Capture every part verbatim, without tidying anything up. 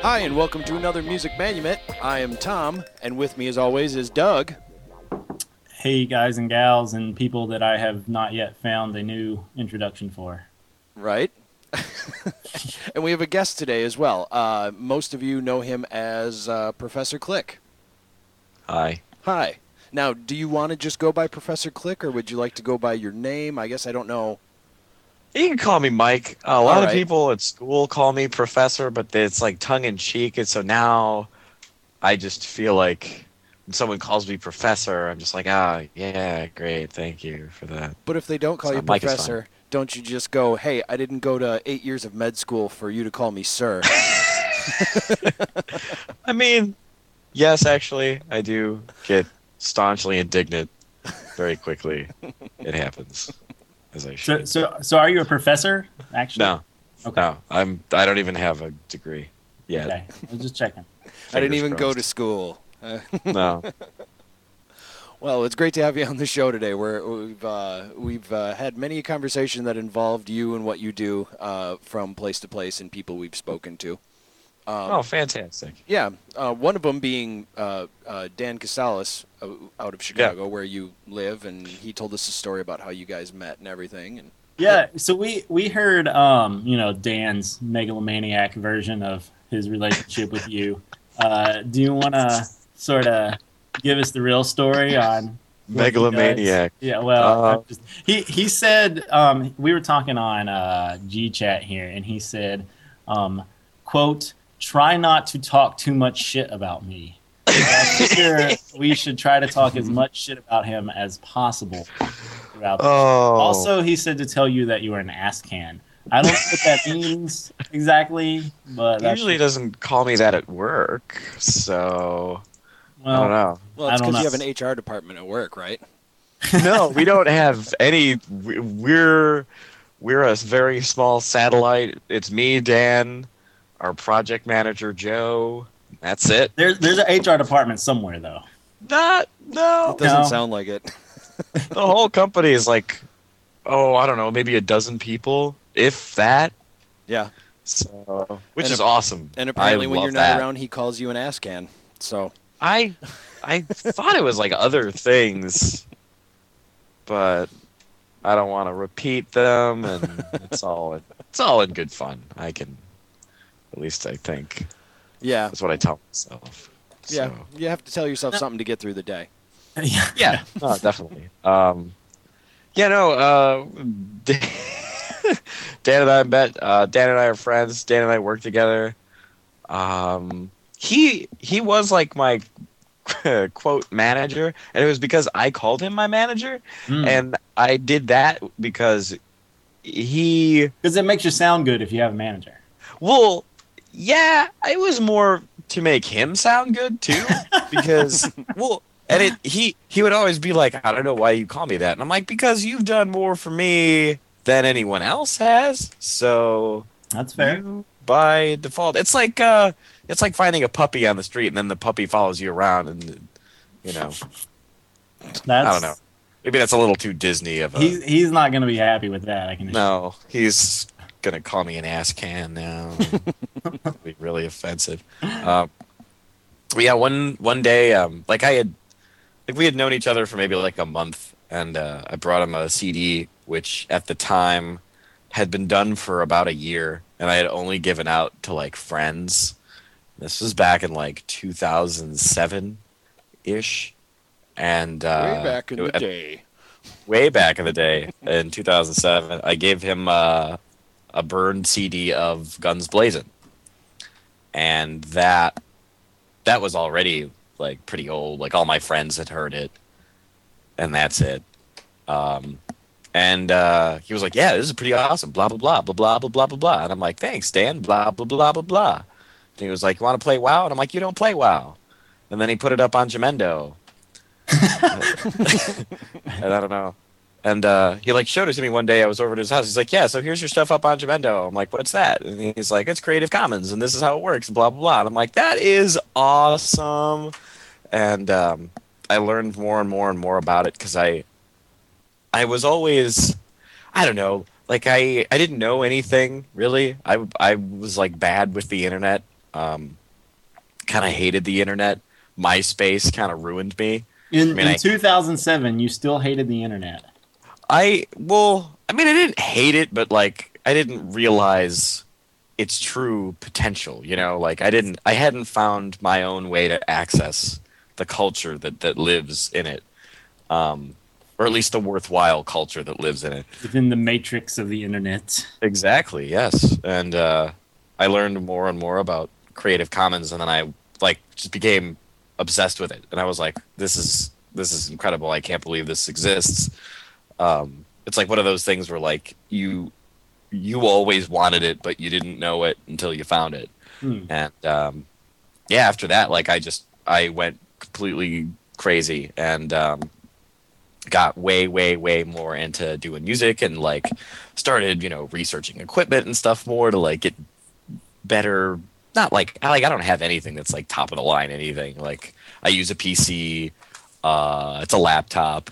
Hi, and welcome to another Music Manumet. I am Tom, and with me, as always, is Doug. Hey, guys and gals, and people that I have not yet found a new introduction for. Right. And we have a guest today as well. Uh, most of you know him as uh, Professor Click. Hi. Hi. Now, do you want to just go by Professor Click, or would you like to go by your name? I guess I don't know. You can call me Mike. A lot All of right. people at school call me Professor, but it's like tongue-in-cheek, and so now I just feel like when someone calls me Professor, I'm just like, ah, yeah, great, thank you for that. But if they don't call So you Mike is Professor, don't you just go, hey, I didn't go to eight years of med school for you to call me Sir? I mean, yes, actually, I do get staunchly indignant very quickly. It happens, as I So, should. so, so are you a professor? Actually, No, Okay. no, I'm. I don't even have a degree yet. Okay, I was just checking. I didn't Fingers even go to crossed. school. Uh, No. Well, it's great to have you on the show today. We're, we've uh, we've uh, had many a conversation that involved you and what you do uh, from place to place and people we've spoken to. Um, Oh, fantastic. Yeah, uh, one of them being uh, uh, Dan Casales uh, out of Chicago, where you live, and he told us a story about how you guys met and everything. And Yeah, so we we heard, um, you know, Dan's megalomaniac version of his relationship with you. Uh, do you want to sort of give us the real story on what he does? Megalomaniac. Yeah, well, Uh, I'm just, he he said, um, we were talking on uh, G Chat here, and he said, um, "quote Try not to talk too much shit about me." I figure we should try to talk as much shit about him as possible throughout. The show. Oh. Also, he said to tell you that you were an ass can. I don't know what that means exactly, but He that's usually doesn't call me that at work, so I don't well. know. well, I it's don't because you know. have an H R department at work, right? No, we don't have any. we- We're we're a very small satellite. It's me, Dan, our project manager, Joe. That's it. There's there's an H R department somewhere though. Not no. It doesn't No. sound like it. The whole company is like, oh, I don't know, maybe a dozen people, if that. Yeah, So, which And is ap- awesome. and apparently I when love you're not that. around, he calls you an ass can. So I I thought it was like other things, but I don't want to repeat them, and it's all it's all in good fun. I can, at least I think yeah, that's what I tell myself. yeah, So, you have to tell yourself something to get through the day. yeah. yeah, no, definitely. Um, yeah, no. Uh, Dan and I met. Uh, Dan and I are friends. Dan and I work together. Um, he he was like my quote manager, and it was because I called him my manager, Mm. and I did that because he. Because it makes you sound good if you have a manager. Well, yeah, it was more to make him sound good too, because well, and it he he would always be like, I don't know why you call me that, and I'm like, because you've done more for me than anyone else has, so That's fair. you by default. It's like uh, it's like finding a puppy on the street, and then the puppy follows you around, and you know, That's, I don't know. Maybe that's a little too Disney of a. He's he's not going to be happy with that. I can. assure No, he's gonna call me an ass can now. It'll be really offensive. Um, but yeah, one one day, um, like I had, like we had known each other for maybe like a month, and uh, I brought him a C D, which at the time had been done for about a year, and I had only given out to like friends. This was back in like two thousand seven ish, and uh, Way back in it- the day. way back in the day in two thousand seven, I gave him uh, a burned C D of Guns Blazing, and that that was already like pretty old. Like all my friends had heard it, and that's it. Um, and uh, he was like, "Yeah, this is pretty awesome." Blah blah blah blah blah blah blah blah blah. And I'm like, "Thanks, Dan." Blah blah blah blah blah. And he was like, "You want to play WoW?" And I'm like, "You don't play WoW." And then he put it up on Jamendo. And I don't know. And uh, he like showed it to me one day. I was over at his house. He's like, "Yeah, so here's your stuff up on Jamendo." I'm like, "What's that?" And he's like, "It's Creative Commons, and this is how it works." Blah blah blah. And I'm like, "That is awesome." And um, I learned more and more and more about it because I, I was always, I don't know, like I, I didn't know anything really. I, I was like bad with the internet. Um, kind of hated the internet. MySpace kind of ruined me. In, I mean, in I- two thousand seven, you still hated the internet. I well, I mean, I didn't hate it, but like I didn't realize its true potential. You know, like I didn't, I hadn't found my own way to access the culture that that lives in it, um, or at least the worthwhile culture that lives in it. Within the matrix of the internet. Exactly. Yes, and uh, I learned more and more about Creative Commons, and then I like just became obsessed with it, and I was like, this is this is incredible. I can't believe this exists. Um, it's like one of those things where like you you always wanted it, but you didn't know it until you found it. Hmm. And um, yeah, after that, like I just I went completely crazy and um, got way, way, way more into doing music and like started, you know, researching equipment and stuff more to like get better. Not like I like I don't have anything that's like top of the line anything. Like I use a P C. Uh, it's a laptop.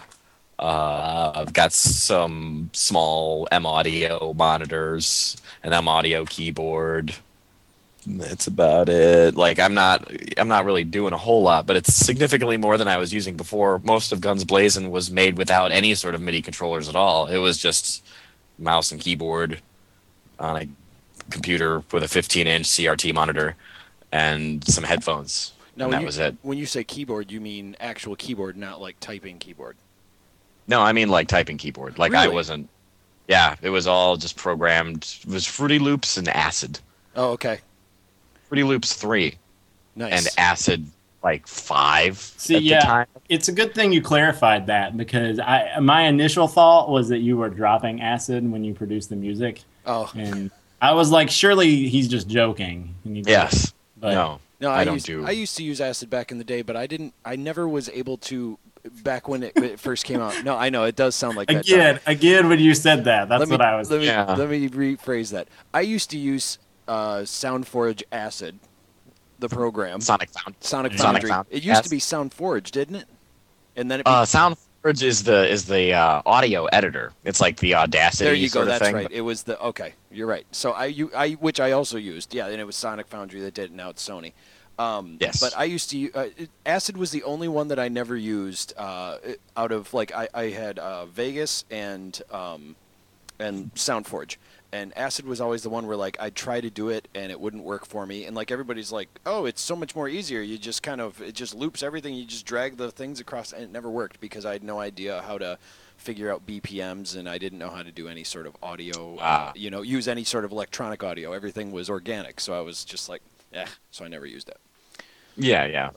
Uh, I've got some small M audio monitors, an M audio keyboard. That's about it. Like I'm not, I'm not really doing a whole lot, but it's significantly more than I was using before. Most of Guns Blazing was made without any sort of MIDI controllers at all. It was just mouse and keyboard on a computer with a fifteen inch C R T monitor and some headphones. Now, and when that you, was it. When you say keyboard, you mean actual keyboard, not like typing keyboard. No, I mean like typing keyboard. Like I Really? wasn't. Yeah, it was all just programmed. It was Fruity Loops and Acid. Oh, okay. Fruity Loops three Nice. and Acid like five See, at yeah. the time. It's a good thing you clarified that because I my initial thought was that you were dropping acid when you produced the music, oh, and I was like, surely he's just joking. And you- Yes. but no. no, I, I don't used, do- I used to use acid back in the day, but I didn't. I never was able to. Back when it, it first came out. No, I know it does sound like that. Again, again, when you said that, that's let me, what I was. Let me, Yeah. let me rephrase that. I used to use uh, SoundForge Acid, the program. Sonic Found. Sonic Sonic Foundry. Found- It used to yes. be SoundForge, didn't it? And then it. Be- Uh, SoundForge is the is the uh, audio editor. It's like the Audacity there you go. sort of That's thing. right. It was the okay. You're right. So I, you, I, which I also used. Yeah, and it was Sonic Foundry that did it. Now it's Sony. Um, Yes. But I used to. Uh, it- Acid was the only one that I never used. Uh, it- out of like I, I had uh, Vegas and um, and SoundForge. And Acid was always the one where like I'd try to do it and it wouldn't work for me. And like everybody's like, oh, it's so much more easier. You just kind of it just loops everything. You just drag the things across, and it never worked because I had no idea how to figure out B P Ms and I didn't know how to do any sort of audio. Uh, Ah. you know, use any sort of electronic audio. Everything was organic, so I was just like, eh. So I never used it. Yeah, yeah.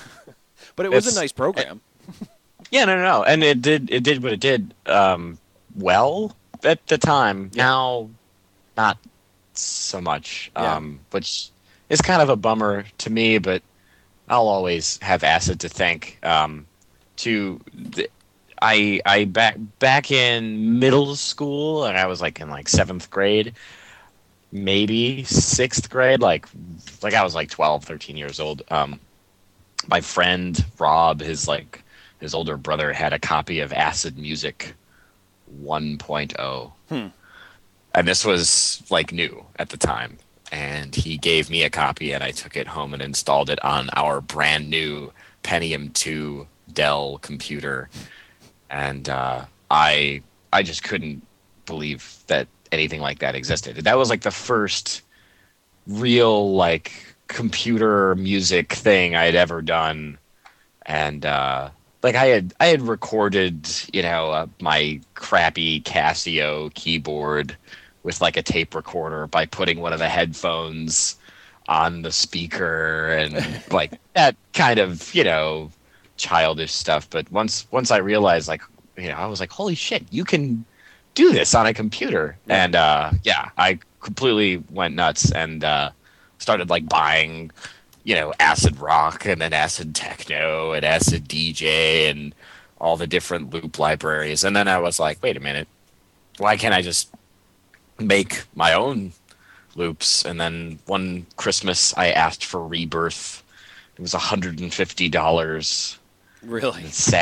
But it was It's- a nice program. Yeah, no, no, no. And it did it did what it did um, well at the time. Yeah. Now, not so much, Yeah. um, which is kind of a bummer to me. But I'll always have Acid to thank. Um, to the, I I back back in middle school, and I was like in like seventh grade, maybe sixth grade, like like I was like twelve, thirteen years old. Um, my friend Rob, his like his older brother, had a copy of Acid Music one point oh. Hmm. And this was like new at the time. And he gave me a copy, and I took it home and installed it on our brand new Pentium two Dell computer. And uh, I I just couldn't believe that anything like that existed. That was like the first real like computer music thing I had ever done. And uh, like I had I had recorded, you know, uh, my crappy Casio keyboard with like a tape recorder by putting one of the headphones on the speaker and like that kind of, you know, childish stuff. But once once I realized, like, you know, I was like, holy shit, you can do this on a computer. Yeah. And uh, yeah, I completely went nuts and uh, started like buying, you know, acid rock and then acid techno and acid D J and all the different loop libraries. And then I was like, wait a minute, why can't I just make my own loops? And then one Christmas I asked for Rebirth. It was one hundred fifty dollars. Really? It's sad.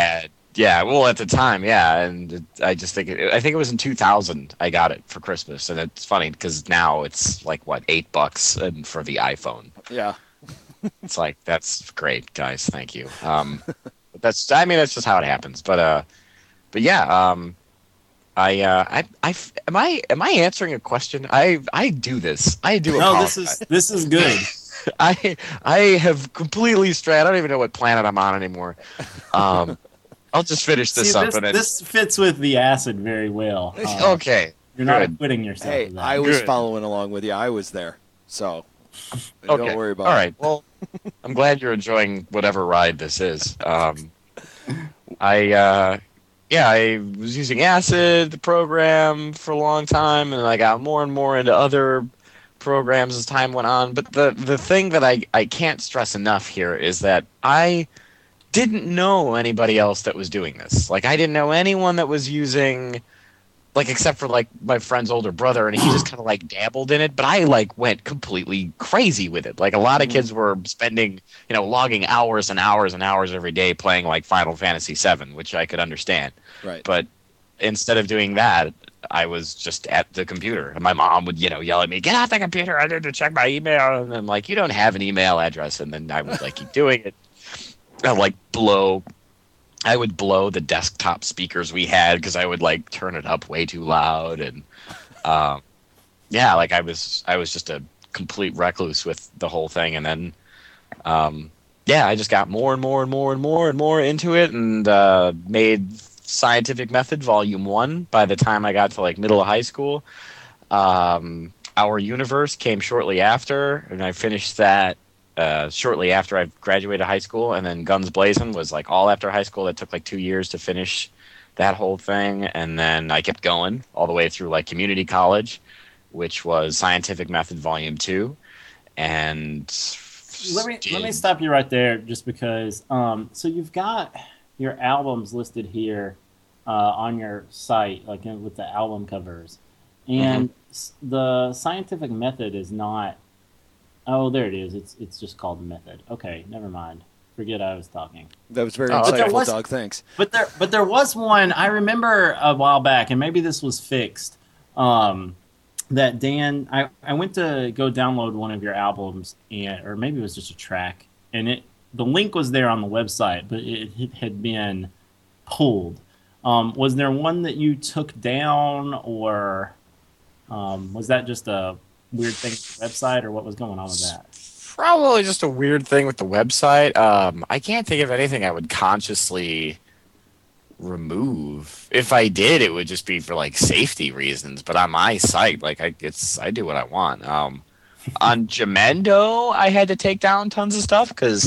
Yeah, well, at the time, yeah, and it, I just think it, I think it was in two thousand I got it for Christmas, and it's funny because now it's like what eight bucks and for the iPhone. Yeah. It's like that's great, guys. Thank you. Um, but that's I mean that's just how it happens. But uh, but yeah, um, I uh, I I am I am I answering a question? I I do this. I do. No, this apologize. is this is good. I I have completely strayed. I don't even know what planet I'm on anymore. Um, I'll just finish this See, up this, and then. this fits with the acid very well. Uh, Okay. You're not good. acquitting yourself. Hey, of that. I was Good. following along with you. I was there. So Okay. don't worry about All it. right. Well, I'm glad you're enjoying whatever ride this is. Um, I uh, yeah, I was using Acid, the program, for a long time, and I got more and more into other programs as time went on. But the the thing that I I can't stress enough here is that I didn't know anybody else that was doing this. Like I didn't know anyone that was using, like, except for like my friend's older brother, and he just kind of like dabbled in it. But I like went completely crazy with it. Like a lot of kids were spending, you know, logging hours and hours and hours every day playing like Final Fantasy seven, which I could understand. Right. But instead of doing that, I was just at the computer, and my mom would, you know, yell at me, "Get off the computer! I need to check my email." And I'm like, "You don't have an email address," and then I would like keep doing it. I like blow. I would blow the desktop speakers we had because I would like turn it up way too loud, and um, yeah, like I was I was just a complete recluse with the whole thing, and then um, yeah, I just got more and more and more and more and more into it, and uh, made Scientific Method Volume One by the time I got to like middle of high school. Um, Our Universe came shortly after, and I finished that. Uh, shortly after I graduated high school, and then Guns Blazing was like all after high school. That took like two years to finish that whole thing, and then I kept going all the way through like community college, which was Scientific Method Volume Two, and let me let me stop you right there, just because. Um, so you've got your albums listed here uh, on your site, like in, with the album covers, and mm-hmm. the Scientific Method is not. Oh, there it is. It's it's just called Method. Okay, never mind. Forget I was talking. That was very Oh, insightful, was, Doug. Thanks. But there but there was one I remember a while back, and maybe this was fixed. Um, that Dan, I, I went to go download one of your albums, and or maybe it was just a track, and it the link was there on the website, but it, it had been pulled. Um, was there one that you took down, or um, was that just a weird thing with the website, or what was going on with that? Probably just a weird thing with the website. Um, I can't think of anything I would consciously remove. If I did, it would just be for like safety reasons. But on my site, like I, it's I do what I want. Um, on Jamendo, I had to take down tons of stuff because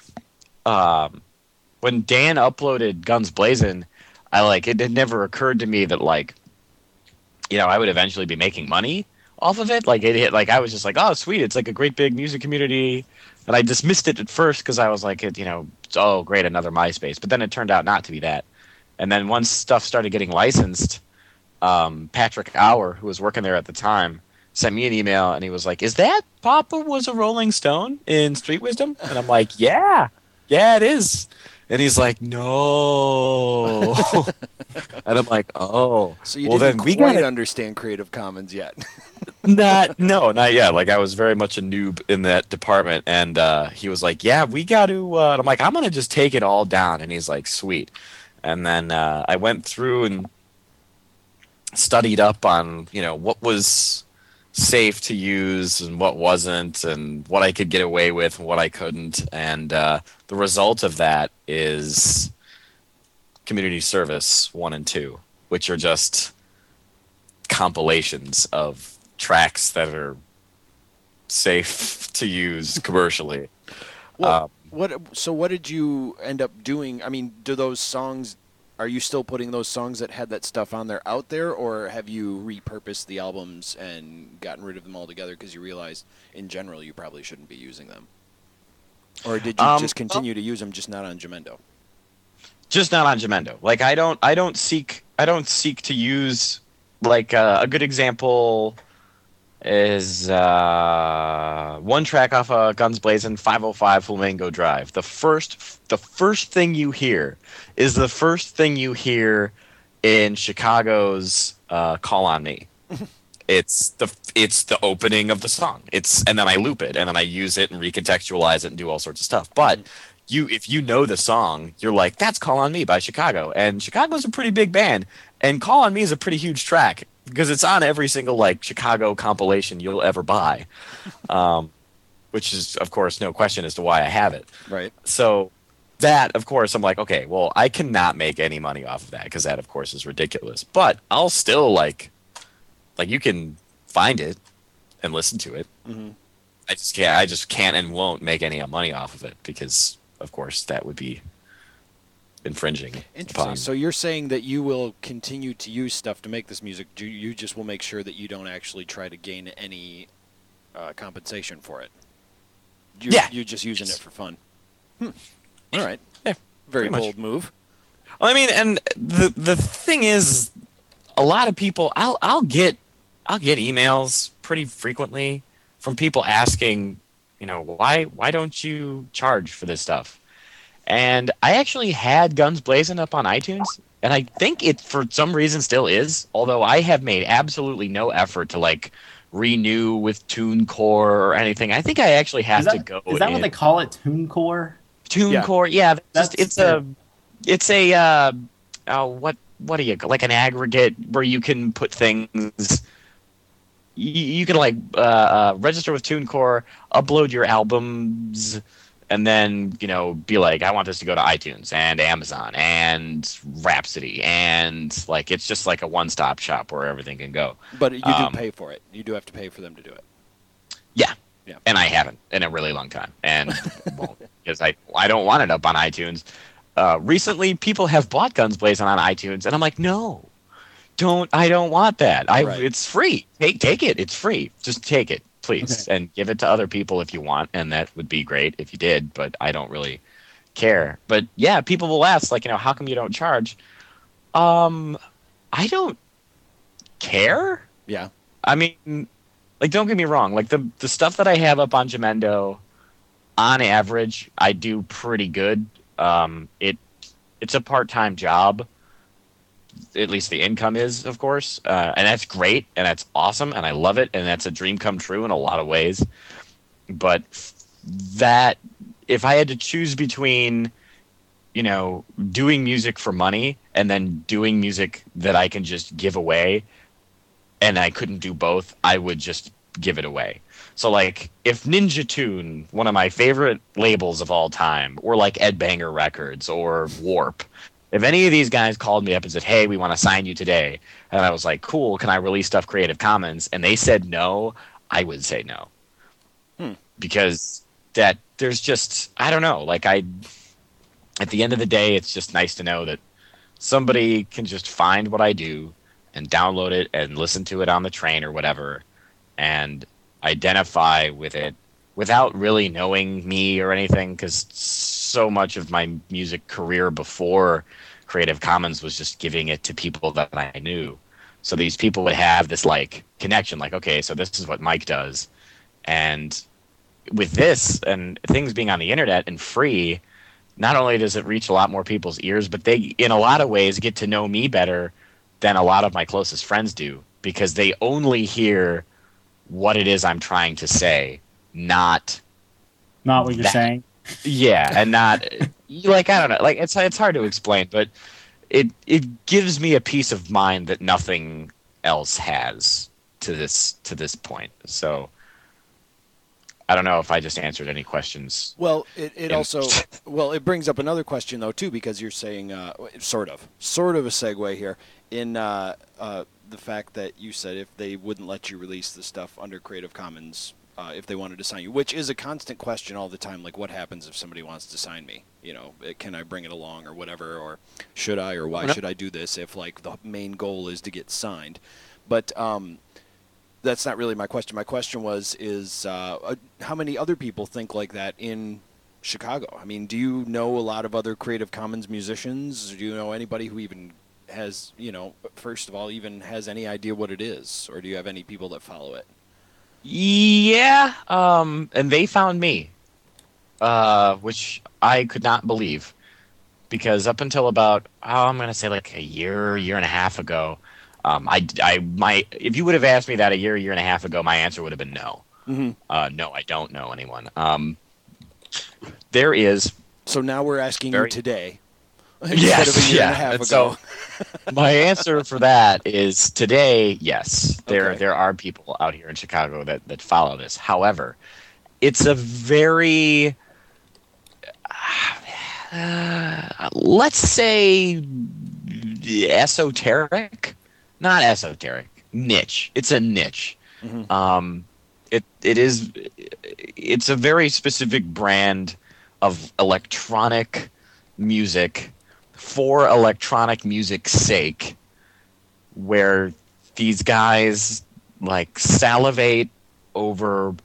um, when Dan uploaded Guns Blazing, I like it. It never occurred to me that like, you know, I would eventually be making money off of it. Like it hit, like I was just like, oh sweet, it's like a great big music community, and I dismissed it at first because I was like, it, you know, oh great, another MySpace. But then it turned out not to be that. And then once stuff started getting licensed, um, Patrick Auer, who was working there at the time, sent me an email, and he was like, "Is that Papa was a Rolling Stone in Street Wisdom?" And I'm like, "Yeah, yeah, it is." And he's like, "No," and I'm like, "Oh." So you well, didn't then we quite gotta... understand Creative Commons yet. not no not yet. Like I was very much a noob in that department, and uh he was like, "Yeah, we got to uh, and I'm like, "I'm gonna just take it all down," and he's like, "Sweet." And then uh I went through and studied up on, you know, what was safe to use and what wasn't, and what I could get away with and what I couldn't. And uh the result of that is Community Service one and two, which are just compilations of tracks that are safe to use commercially. Well, um, what? So what did you end up doing? I mean, do those songs? Are you still putting those songs that had that stuff on there out there, or have you repurposed the albums and gotten rid of them altogether because you realized, in general, you probably shouldn't be using them? Or did you um, just continue to use them, just not on Jamendo? Just not on Jamendo. Like I don't, I don't seek, I don't seek to use like uh, a good example. is uh, one track off of Guns Blazing, five oh five Flamingo Drive. The first, the first thing you hear is the first thing you hear in Chicago's uh, "Call on Me." It's the it's the opening of the song. It's and then I loop it and then I use it and recontextualize it and do all sorts of stuff. But you, if you know the song, you're like, that's "Call on Me" by Chicago, and Chicago's a pretty big band, and "Call on Me" is a pretty huge track because it's on every single like Chicago compilation you'll ever buy, um, which is of course no question as to why I have it. Right. So that, of course, I'm like, okay, well, I cannot make any money off of that because that, of course, is ridiculous. But I'll still like, like you can find it and listen to it. Mm-hmm. I just can't. I just can't and won't make any money off of it because, of course, that would be infringing. Interesting. Upon. So you're saying that you will continue to use stuff to make this music. You, you just will make sure that you don't actually try to gain any uh, compensation for it. You, Yeah. You're just using it for fun. Hmm. All right. Yeah. Very pretty bold much. move. Well, I mean, and the the thing is, a lot of people, I'll I'll get I'll get emails pretty frequently from people asking, you know, why why don't you charge for this stuff? And I actually had Guns Blazing up on iTunes, and I think it for some reason still is. Although I have made absolutely no effort to like renew with TuneCore or anything. I think I actually have Is that, to go. is that what in- they call it? TuneCore? TuneCore, yeah, That's just, it's a, it's a, uh, oh, what, what do you like an aggregate where you can put things. You, you can like uh, uh, register with TuneCore, upload your albums, and then you know be like, I want this to go to iTunes and Amazon and Rhapsody, and like it's just like a one-stop shop where everything can go. But you do Um, pay for it. You do have to pay for them to do it. Yeah. Yeah. And I haven't in a really long time, and won't because I I don't want it up on iTunes. Uh, recently, people have bought Guns Blazing on iTunes, and I'm like, no, don't. I don't want that. I Right. It's free. Take take it. It's free. Just take it, please, Okay. and give it to other people if you want, and that would be great if you did. But I don't really care. But yeah, people will ask, like, you know, how come you don't charge? Um, I don't care. Yeah. I mean, like, don't get me wrong. Like, the the stuff that I have up on Jamendo, on average, I do pretty good. Um, it it's a part time job. At least the income is, of course, uh, and that's great, and that's awesome, and I love it, and that's a dream come true in a lot of ways. But that, if I had to choose between, you know, doing music for money and then doing music that I can just give away, and I couldn't do both, I would just give it away. So, like, if Ninja Tune, one of my favorite labels of all time, or like Ed Banger Records or Warp, if any of these guys called me up and said, hey, we want to sign you today, and I was like, cool, can I release stuff Creative Commons? And they said no, I would say no. Hmm. Because that, there's just, I don't know, like, I, at the end of the day, it's just nice to know that somebody can just find what I do and download it and listen to it on the train or whatever and identify with it without really knowing me or anything, because so much of my music career before Creative Commons was just giving it to people that I knew. So these people would have this like connection, like, okay, so this is what Mike does. And with this and things being on the internet and free, not only does it reach a lot more people's ears, but they, in a lot of ways, get to know me better than a lot of my closest friends do, because they only hear what it is I'm trying to say, not Not what you're That- saying. yeah, and not like I don't know, like it's it's hard to explain, but it it gives me a peace of mind that nothing else has to this to this point. So I don't know if I just answered any questions. Well, it, it Yeah. also well it brings up another question though too, because you're saying uh, sort of sort of a segue here in uh, uh, the fact that you said if they wouldn't let you release the stuff under Creative Commons, uh, if they wanted to sign you, which is a constant question all the time, like what happens if somebody wants to sign me? You know, eh, can I bring it along or whatever, or should I, or why No. should I do this if like the main goal is to get signed? But um, that's not really my question. My question was, is uh, uh, how many other people think like that in Chicago? I mean, do you know a lot of other Creative Commons musicians? Do you know anybody who even has, you know, first of all, even has any idea what it is? Or do you have any people that follow it? Yeah, um, and they found me, uh, which I could not believe because up until about oh, I'm gonna say like a year, year and a half ago, um, I, I, my, if you would have asked me that a year, year and a half ago, my answer would have been no. Mm-hmm. Uh, no, I don't know anyone. Um, there is So now we're asking very you today instead yes, of a year yeah. and a half And ago. so my answer for that is today, yes. There Okay. there are people out here in Chicago that, that follow this. However, it's a very uh, let's say esoteric, not esoteric, niche. It's a niche. Mhm. Um, it it is it's a very specific brand of electronic music for electronic music's sake, where these guys like salivate over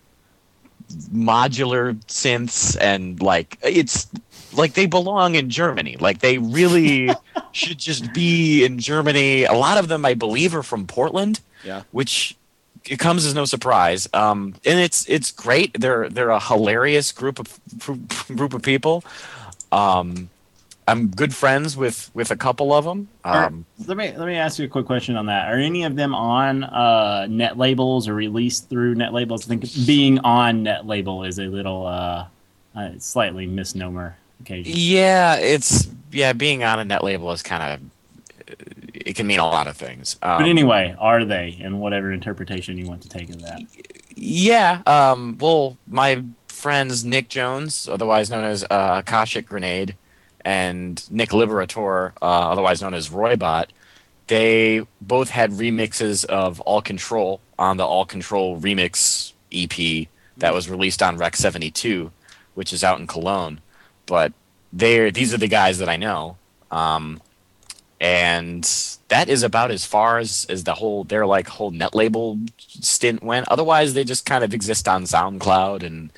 modular synths and like it's like they belong in Germany. Like they really should just be in Germany. A lot of them, I believe, are from Portland, Yeah. which it comes as no surprise. Um, and it's it's great. They're they're a hilarious group of group of people. Um, I'm good friends with, with a couple of them. Um, let me let me ask you a quick question on that. Are any of them on uh, net labels or released through net labels? I think being on net label is a little uh, uh, slightly misnomer occasionally. yeah, it's yeah. Being on a net label is kind of it can mean a lot of things. Um, But anyway, are they? And whatever interpretation you want to take of that. Yeah. Um, well, my friends Nick Jones, otherwise known as uh, Akashic Grenade, and Nick Liberator, uh, otherwise known as Roybot, they both had remixes of All Control on the All Control remix E P that was released on Rec seventy-two, which is out in Cologne. But they're these are the guys that I know. Um, and that is about as far as, as the whole their like whole net label stint went. Otherwise, they just kind of exist on SoundCloud and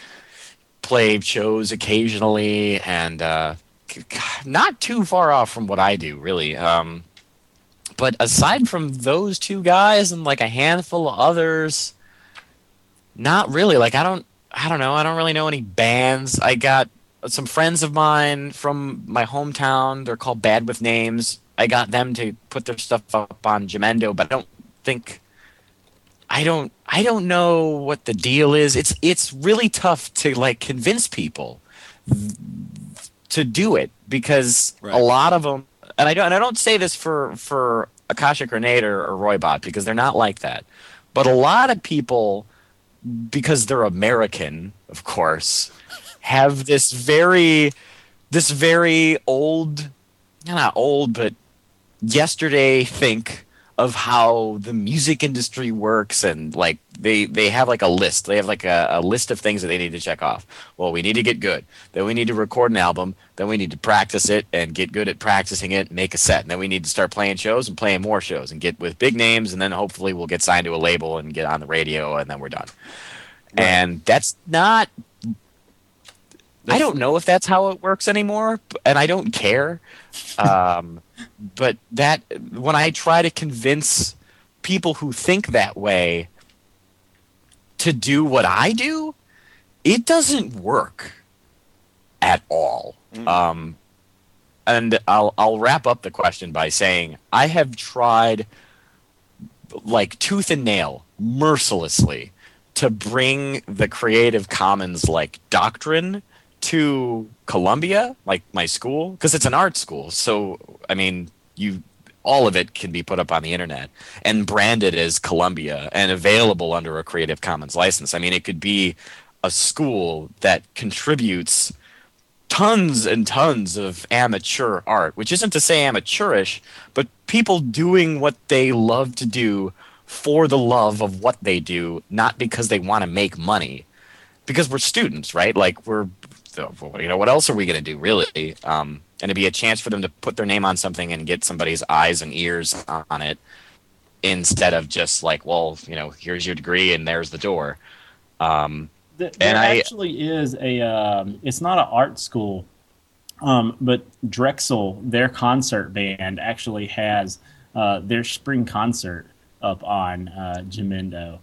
play shows occasionally, and uh, not too far off from what I do, really. Um, but aside from those two guys and like a handful of others, not really. Like I don't, I don't know. I don't really know any bands. I got some friends of mine from my hometown. They're called Bad with Names. I got them to put their stuff up on Jamendo, but I don't think I don't I don't know what the deal is. It's it's really tough to like convince people to do it because Right. a lot of them, and I don't and I don't say this for for Akashic Grenade or, or Roybot because they're not like that, but a lot of people, because they're American, of course, have this very this very old, not old, but yesterday think of how the music industry works, and like they they have like a list. They have like a, a list of things that they need to check off. Well, we need to get good. Then we need to record an album. Then we need to practice it and get good at practicing it, make a set. And then we need to start playing shows and playing more shows and get with big names, and then hopefully we'll get signed to a label and get on the radio, and then we're done. Right. And that's not I don't know if that's how it works anymore, and I don't care. Um, but that when I try to convince people who think that way to do what I do, it doesn't work at all. Mm. Um, and I'll I'll wrap up the question by saying I have tried like tooth and nail, mercilessly, to bring the Creative Commons like doctrine to Columbia, like my school, because it's an art school. So, I mean, you all of it can be put up on the internet and branded as Columbia and available under a Creative Commons license. I mean, it could be a school that contributes tons and tons of amateur art, which isn't to say amateurish, but people doing what they love to do for the love of what they do, not because they want to make money. Because we're students, right? Like we're So, you know, what else are we going to do, really? Um, and it'd be a chance for them to put their name on something and get somebody's eyes and ears on it instead of just like, well, you know, here's your degree and there's the door. Um, there and I, actually is a, um, it's not an art school, um, but Drexel, their concert band, actually has uh, their spring concert up on uh, Jamendo.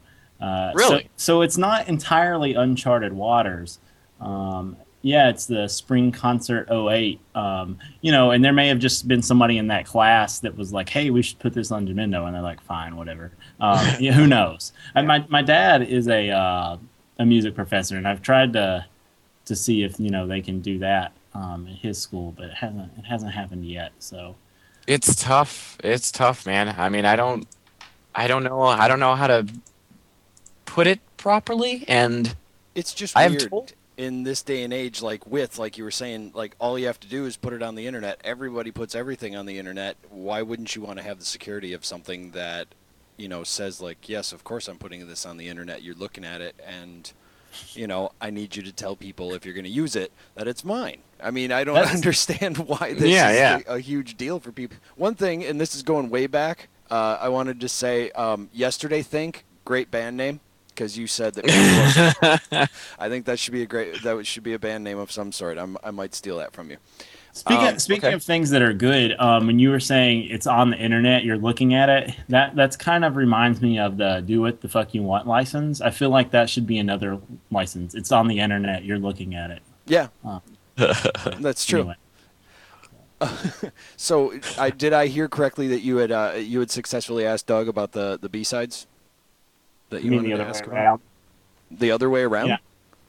Uh, Really? So, so it's not entirely uncharted waters. Um, yeah, it's the Spring Concert 'oh eight. Um, you know, and there may have just been somebody in that class that was like, "Hey, we should put this on Jamendo," and they're like, "Fine, whatever." Um, yeah, who knows? And my my dad is a uh, a music professor, and I've tried to to see if you know they can do that um, at his school, but it hasn't it hasn't happened yet. So It's tough. It's tough, man. I mean, I don't, I don't know. I don't know how to put it properly. And It's just I have weird told- in this day and age, like with, like you were saying, like all you have to do is put it on the internet. Everybody puts everything on the internet. Why wouldn't you want to have the security of something that, you know, says like, yes, of course I'm putting this on the internet. You're looking at it, and you know, I need you to tell people if you're going to use it that it's mine. I mean, I don't That's- understand why this Yeah, is yeah. A, a huge deal for people. One thing, and this is going way back, uh, I wanted to say, um, Yesterday Think, great band name, because you said that. People, I think that should be a great. That should be a band name of some sort. I'm, I might steal that from you. speaking Um, speaking okay. of things that are good, um, when you were saying it's on the internet, you're looking at it. That that's kind of reminds me of the "Do What the Fuck You Want" license. I feel like that should be another license. It's on the internet. You're looking at it. Yeah, Uh, that's true. Anyway. So, I did I hear correctly that you had uh, you had successfully asked Doug about the the B sides that you, You mean wanted the to other ask way about? around? The other way around? Yeah.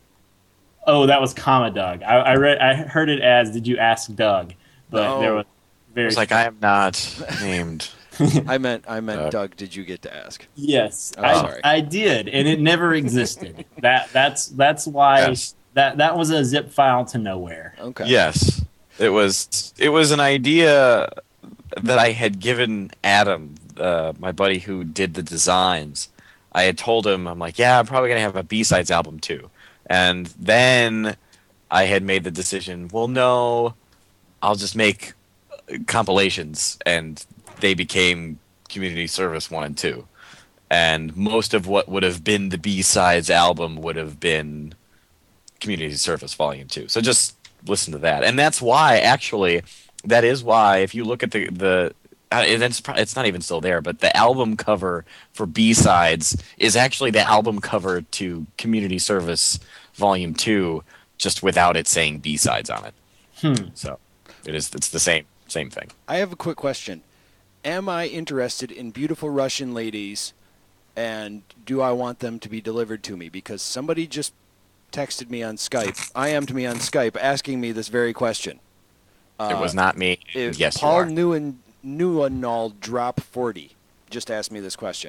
Oh, that was comma Doug. I, I read. I heard it as "Did you ask Doug?" But No. there was I very. was like, I am not named. I meant I meant Doug. Doug. Did you get to ask? Yes, Oh, I, sorry. I did, and it never existed. that that's that's why Yes. that that was a zip file to nowhere. Okay. Yes, it was. It was an idea that I had given Adam, uh, my buddy who did the designs. I had told him, I'm like, yeah, I'm probably gonna have a B-sides album too. And then I had made the decision. Well, no, I'll just make compilations, and they became Community Service one and two. And most of what would have been the B-sides album would have been Community Service Volume two. So just listen to that. And that's why, actually, that is why, if you look at the, the uh, it's, pro- it's not even still there, but the album cover for B-sides is actually the album cover to Community Service Volume two, just without it saying B-sides on it. Hmm. So it is, it's the same, same thing. I have a quick question. Am I interested in beautiful Russian ladies, and do I want them to be delivered to me? Because somebody just texted me on Skype, I am to me on Skype, asking me this very question. Uh, It was not me. If Yes, Paul you are. Newen, Newenall drop forty just asked me this question.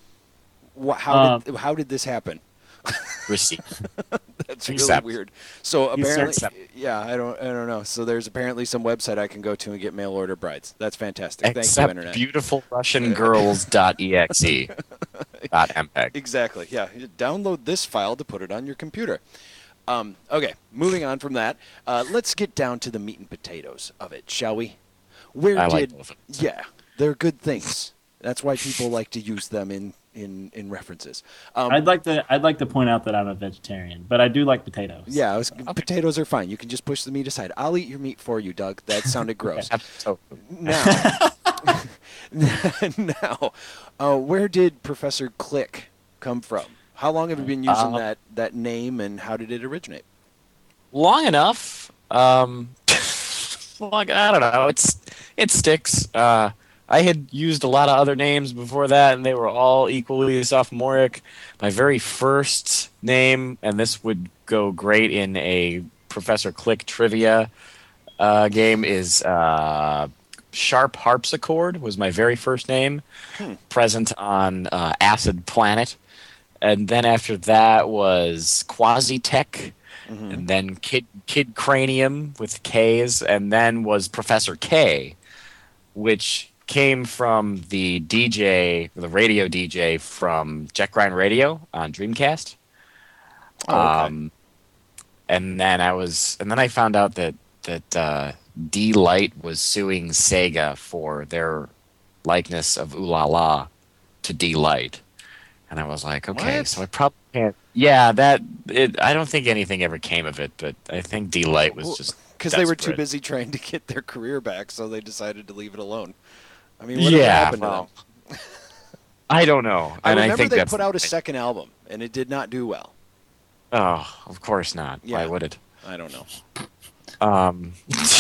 Wha how Um, did how did this happen? Receipt. That's really Accept. weird. So You apparently, search yeah, I don't, I don't know. So there's apparently some website I can go to and get mail order brides. That's fantastic. Thank you, Except internet. beautiful Russian girls dot E X E dot M P E G. Exactly. Yeah. You download this file to put it on your computer. Um, okay. Moving on from that, uh, let's get down to the meat and potatoes of it, shall we? Where I did? like both of them. Yeah, they're good things. That's why people like to use them in in in references. Um, I'd like to I'd like to point out that I'm a vegetarian, but I do like potatoes. yeah, I was, potatoes are fine. You can just push the meat aside. I'll eat your meat for you, Doug. That sounded gross. So, Now, now, uh, where did Professor Click come from? How long have you been using Uh, that, that name, and how did it originate? long enough. Um, long, I don't know. It's it sticks. Uh, I had used a lot of other names before that, and they were all equally sophomoric. My very first name, and this would go great in a Professor Click trivia uh, game, is uh, Sharp Harpsichord. Was my very first name, Hmm. present on uh, Acid Planet, and then after that was Quasitech. Mhm. And then Kid Kid Cranium with K's, and then was Professor K, which came from the D J, the radio D J from Jet Grind Radio on Dreamcast. Oh, okay. Um, and then I was, and then I found out that that uh, D Light was suing Sega for their likeness of Ooh La La to D Light. And I was like, okay, What? so I probably can't. Yeah, that it. I don't think anything ever came of it, but I think D Light was Well, just Because they were too desperate. busy trying to get their career back, so they decided to leave it alone. I mean, whatever Yeah, happened well. to them? I don't know. I and remember I think they that's put out a second album, and it did not do well. Oh, of course not. Yeah. Why would it? I don't know. Um,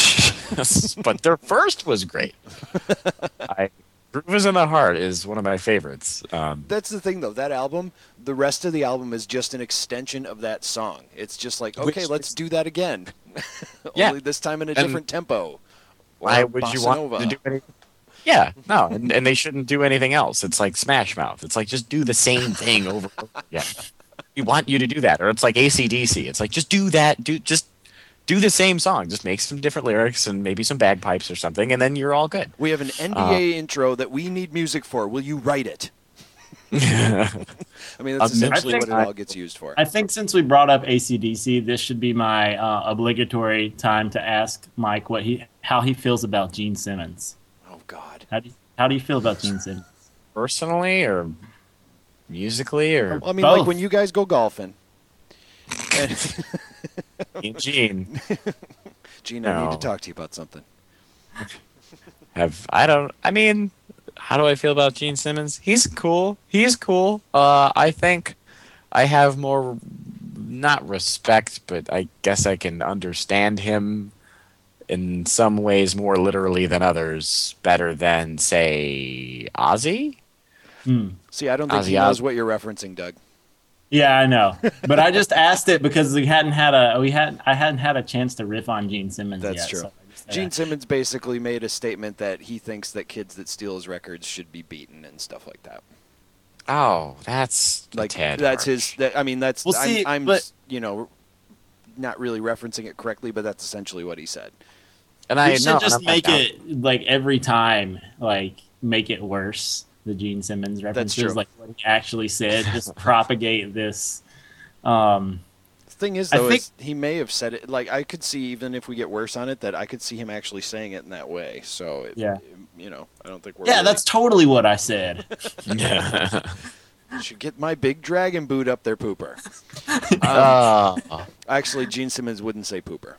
but their first was great. I, Groove is in the Heart is one of my favorites. Um, That's the thing, though. That album, the rest of the album is just an extension of that song. It's just like, okay, Which let's is- do that again. Yeah. Only this time in a And different tempo. why Or would you bossa want nova. to do anything? Yeah, no, and, and they shouldn't do anything else. It's like Smash Mouth. It's like just do the same thing over and over again. We want you to do that. Or it's like A C D C. It's like just do that. Do just do the same song. Just make some different lyrics and maybe some bagpipes or something, and then you're all good. We have an N B A Uh, intro that we need music for. Will you write it? yeah, I mean, that's Um, essentially I what think it I- all gets used for. I think since we brought up A C D C, this should be my uh, obligatory time to ask Mike what he how he feels about Gene Simmons. Oh, God. How do you, how do you feel about Gene Simmons? personally or musically or Well, I mean, like Both. when you guys go golfing. And me and Gene Gene, I need No. to talk to you about something. have I don't I mean, how do I feel about Gene Simmons? He's cool. He's cool. Uh I think I have more not respect, but I guess I can understand him in some ways more literally than others better than say Ozzy. Hmm. See, I don't think he Ozzy knows Os- what you're referencing, Doug. Yeah, I know, but I just asked it because we hadn't had a we hadn't I hadn't had a chance to riff on Gene Simmons That's yet. true. So I just, uh, Gene Simmons basically made a statement that he thinks that kids that steal his records should be beaten and stuff like that. Oh, that's a Like tad that's harsh. his. That, I mean, that's. Well, see, I'm, I'm but- you know, not really referencing it correctly, but that's essentially what he said. And we I should know, just and I'm make not- it like every time, like make it worse. The Gene Simmons references, true. like what he actually said, just propagate this. Um, The thing is, I though, think- is he may have said it. Like I could see, even if we get worse on it, that I could see him actually saying it in that way. So it, Yeah. you know, I don't think we're. yeah, really- that's totally what I said. You should get my big dragon boot up there, pooper. Um, Uh, Actually, Gene Simmons wouldn't say pooper.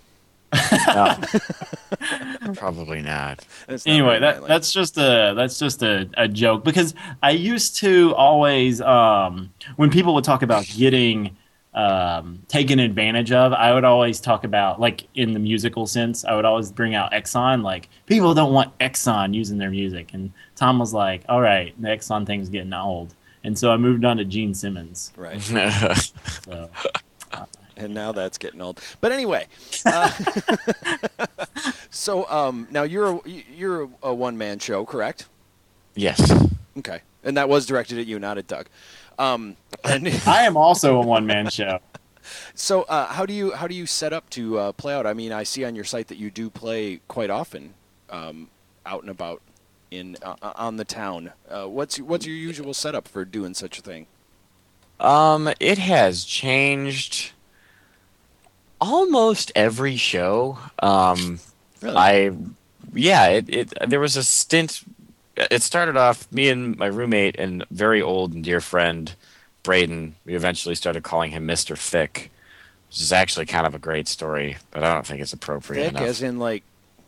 no. Probably not. It's not Anyway, very that manly. that's just a that's just a, a joke because I used to always um, when people would talk about getting um, taken advantage of, I would always talk about like in the musical sense. I would always bring out Exxon. Like people don't want Exxon using their music, and Tom was like, "All right, the Exxon thing's getting old," and so I moved on to Gene Simmons. right. So. And now that's getting old. But anyway, uh, so um, now you're a, you're a one man show, correct? Yes. Okay, and that was directed at you, not at Doug. Um, and I am also a one man show. so uh, how do you how do you set up to uh, play out? I mean, I see on your site that you do play quite often, um, out and about in uh, on the town. Uh, what's what's your usual setup for doing such a thing? Um, it has changed almost every show. Um, Really? I, yeah, it, it, there was a stint. It started off me and my roommate and very old and dear friend, Braden. We eventually started calling him Mister Thick, which is actually kind of a great story, but I don't think it's appropriate Thick, enough. as in like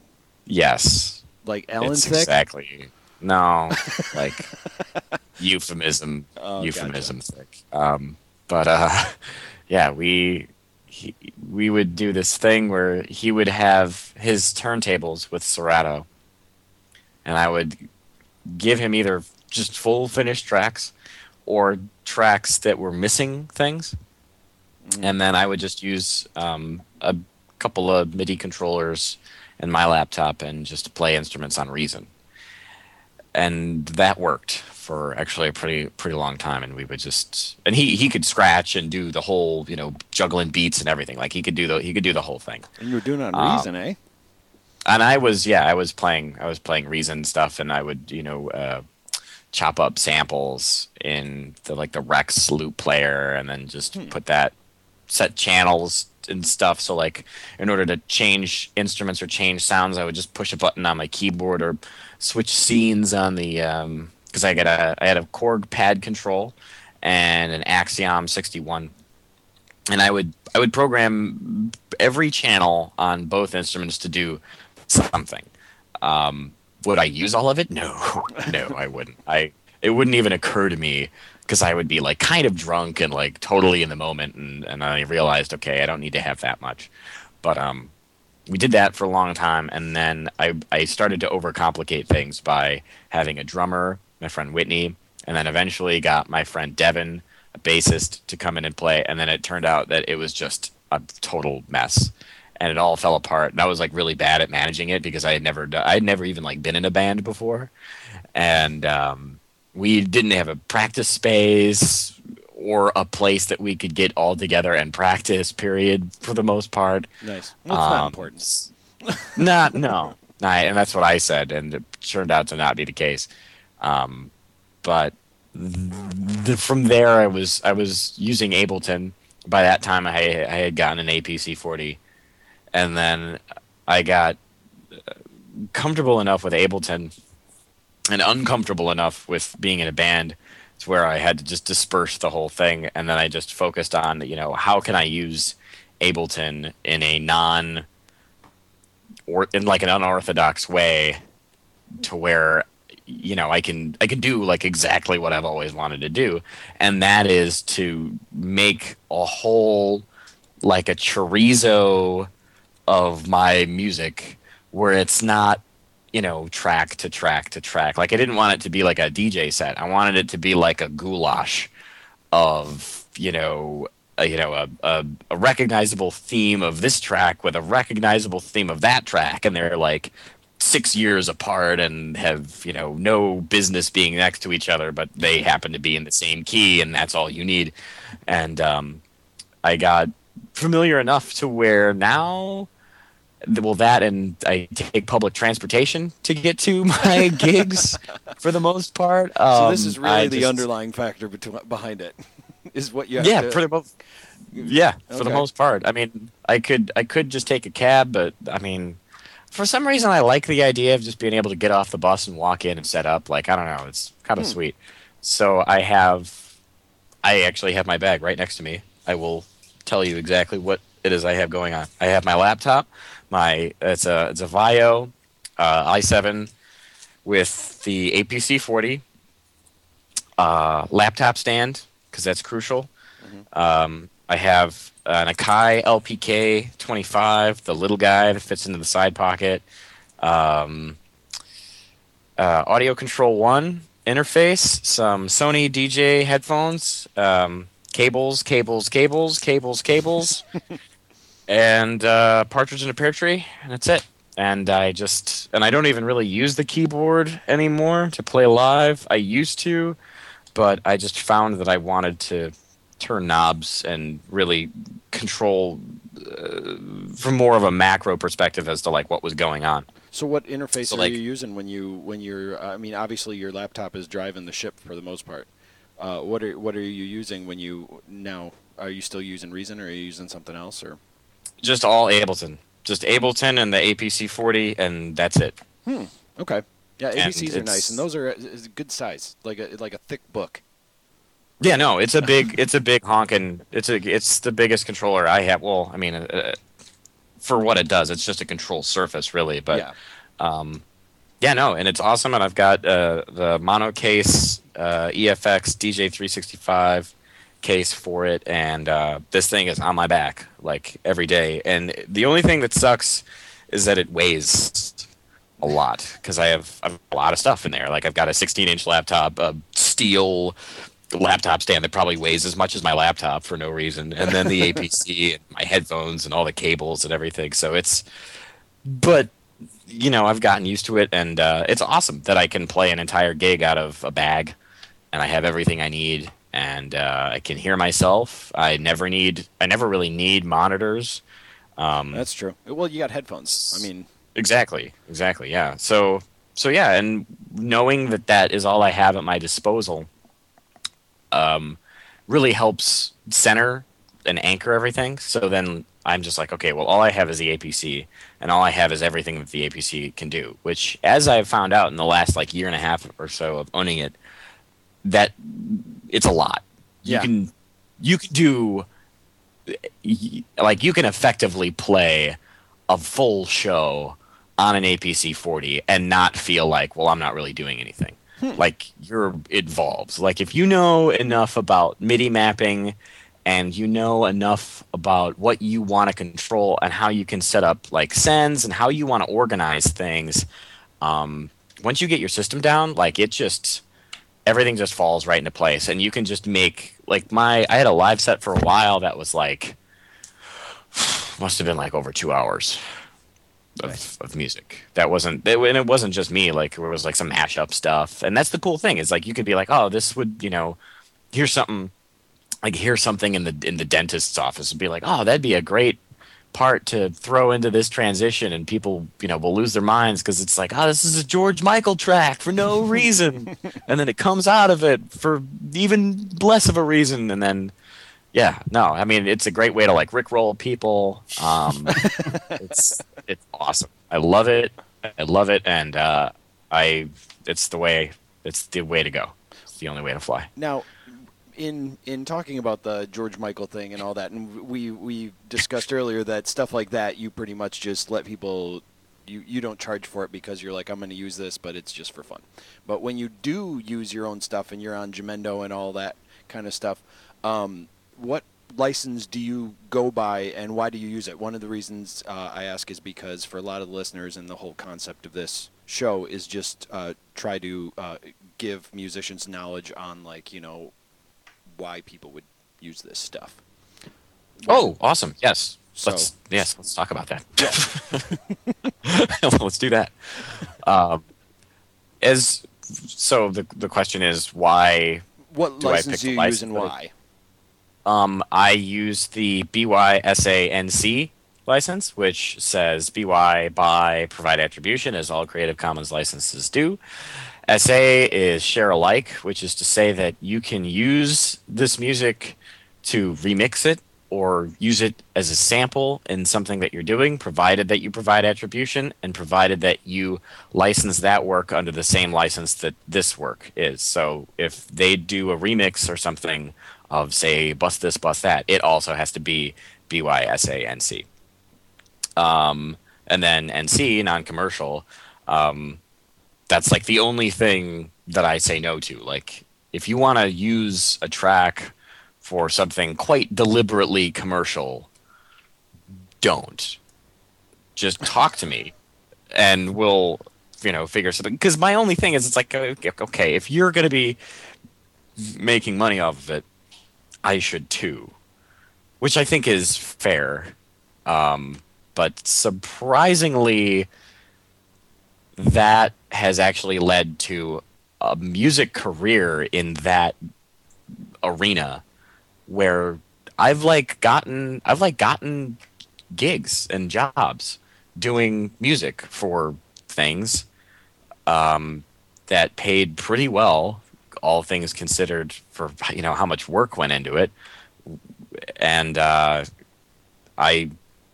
Yes. like Ellen it's Thick. exactly. No, like euphemism, Oh, euphemism thick. Um, but uh, yeah, we he, we would do this thing where he would have his turntables with Serato, and I would give him either just full finished tracks or tracks that were missing things, Mm. and then I would just use um, a couple of MIDI controllers and my laptop and just play instruments on Reason. And that worked for actually a pretty pretty long time, and we would just and he he could scratch and do the whole, you know, juggling beats and everything. Like he could do the he could do the whole thing. And you were doing it on Um, Reason, eh? And I was yeah, I was playing I was playing Reason stuff, and I would, you know, uh, chop up samples in the like the Rex loop player, and then just Hmm. put that set channels and stuff. So like in order to change instruments or change sounds, I would just push a button on my keyboard or switch scenes on the um because I got a I had a Korg pad control and an Axiom sixty-one, and I would I would program every channel on both instruments to do something. Um, would I use all of it? No, no, I wouldn't. I it wouldn't even occur to me because I would be like kind of drunk and like totally in the moment, and, and I realized, okay, I don't need to have that much. But um, we did that for a long time, and then I I started to overcomplicate things by having a drummer, my friend Whitney, and then eventually got my friend Devin, a bassist, to come in and play, and then it turned out that it was just a total mess. And it all fell apart. And I was like really bad at managing it because I had never done, I had never even like been in a band before, and um, we didn't have a practice space or a place that we could get all together and practice. Period. For the most part. Nice. Well, it's um, not important. Not no. Nah, and that's what I said, and it turned out to not be the case. Um, but the, from there, I was I was using Ableton. By that time, I I had gotten an A P C forty. And then I got comfortable enough with Ableton and uncomfortable enough with being in a band to where I had to just disperse the whole thing. And then I just focused on, you know, how can I use Ableton in a non or in like an unorthodox way to where, you know, I can I can do like exactly what I've always wanted to do. And that is to make a whole like a chorizo of my music where it's not, you know, track to track to track. Like I didn't want it to be like a D J set. I wanted it to be like a goulash of, you know, a, you know, a, a, a recognizable theme of this track with a recognizable theme of that track, and they're like six years apart and have, you know, no business being next to each other, but they happen to be in the same key, and that's all you need. And um, I got familiar enough to where now, well, that and I take public transportation to get to my gigs for the most part. Um, so this is really I the just, underlying factor between, behind it, is what you have yeah, to... for the most, yeah, for Okay. the most part. I mean, I could I could just take a cab, but I mean, for some reason, I like the idea of just being able to get off the bus and walk in and set up. Like, I don't know, it's kind of Hmm. sweet. So I have, I actually have my bag right next to me. I will tell you exactly what it is I have going on. I have my laptop. My it's a it's a Vio uh, i seven with the A P C forty uh, laptop stand because that's crucial. Mhm. Um, I have an Akai L P K twenty-five, the little guy that fits into the side pocket. Um, uh, Audio Control One interface, some Sony D J headphones, um, cables, cables, cables, cables, cables. And uh, Partridge in a Pear Tree, and that's it. And I just, and I don't even really use the keyboard anymore to play live. I used to, but I just found that I wanted to turn knobs and really control uh, from more of a macro perspective as to like what was going on. So what interface So, are like- you using when you when you're? I mean, obviously your laptop is driving the ship for the most part. Uh, what are what are you using when you now? Are you still using Reason, or are you using something else? Or Just all Ableton, just Ableton and the A P C forty, and that's it. hmm, okay, yeah, And A P Cs are it's- nice, and those are is a good size, like a like a thick book. Yeah, no, it's a big, it's a big honkin'. It's a, it's the biggest controller I have. Well, I mean, uh, for what it does, it's just a control surface, really. But yeah, um, yeah, no, and it's awesome. And I've got uh, the mono case uh, E F X D J three sixty-five case for it, and uh, this thing is on my back like every day. And the only thing that sucks is that it weighs a lot because I have, I have a lot of stuff in there. Like I've got a sixteen inch laptop, a steel laptop stand that probably weighs as much as my laptop for no reason, and then the A P C and my headphones and all the cables and everything. So it's, but you know, I've gotten used to it, and uh, it's awesome that I can play an entire gig out of a bag, and I have everything I need, and uh, I can hear myself. I never need, I never really need monitors. Um, that's true. Well, you got headphones. I mean, Exactly. Exactly. Yeah. So so yeah, and knowing that that is all I have at my disposal, um, really helps center and anchor everything. So then I'm just like, okay, well, all I have is the A P C, and all I have is everything that the A P C can do. Which, as I've found out in the last like year and a half or so of owning it, that it's a lot. You Yeah. can you can do like you can effectively play a full show on an A P C forty and not feel like, well, I'm not really doing anything. like you're involved. Like if you know enough about MIDI mapping and you know enough about what you want to control and how you can set up like sends and how you want to organize things, um, once you get your system down, like it just everything just falls right into place, and you can just make like my I had a live set for a while that was like must have been like over two hours of, Nice. of music. That wasn't it, and it wasn't just me. Like there was like some mashup stuff, and that's the cool thing is like you could be like, oh, this would you know, here's something like here's something in the in the dentist's office and be like, oh, that'd be a great part to throw into this transition, and people you know will lose their minds because it's like, oh, this is a George Michael track for no reason, and then it comes out of it for even less of a reason, and then yeah, no, I mean it's a great way to like rickroll people. Um, it's it's awesome. I love it. I love it, and uh, I it's the way it's the way to go. It's the only way to fly. Now, in in talking about the George Michael thing and all that, and we we discussed earlier that stuff like that, you pretty much just let people, you you don't charge for it because you're like, I'm going to use this, but it's just for fun. But when you do use your own stuff and you're on Jamendo and all that kind of stuff, um, what license do you go by and why do you use it? One of the reasons uh, I ask is because for a lot of the listeners, and the whole concept of this show is just uh, try to uh, give musicians knowledge on like, you know, why people would use this stuff. Oh, awesome! Yes, So- let's yes, let's talk about that. Let's do that. Um, as so, the the question is why? What Do I license pick do the you license use and that I- why? Um, I use the B Y S A N C license, which says B Y by provide attribution, as all Creative Commons licenses do. S A is share alike, which is to say that you can use this music to remix it or use it as a sample in something that you're doing, provided that you provide attribution and provided that you license that work under the same license that this work is. So if they do a remix or something of, say, Bust This, Bust That, it also has to be B Y S A N C. Um, and then N C, non-commercial, um, that's like the only thing that I say no to. Like, if you want to use a track for something quite deliberately commercial, don't. Just talk to me, and we'll, you know, figure something. Because my only thing is, it's like, okay, if you're going to be making money off of it, I should too, which I think is fair. Um, but surprisingly, that has actually led to a music career in that arena where I've like gotten I've like gotten gigs and jobs doing music for things um, that paid pretty well, all things considered, for you know how much work went into it, and uh, I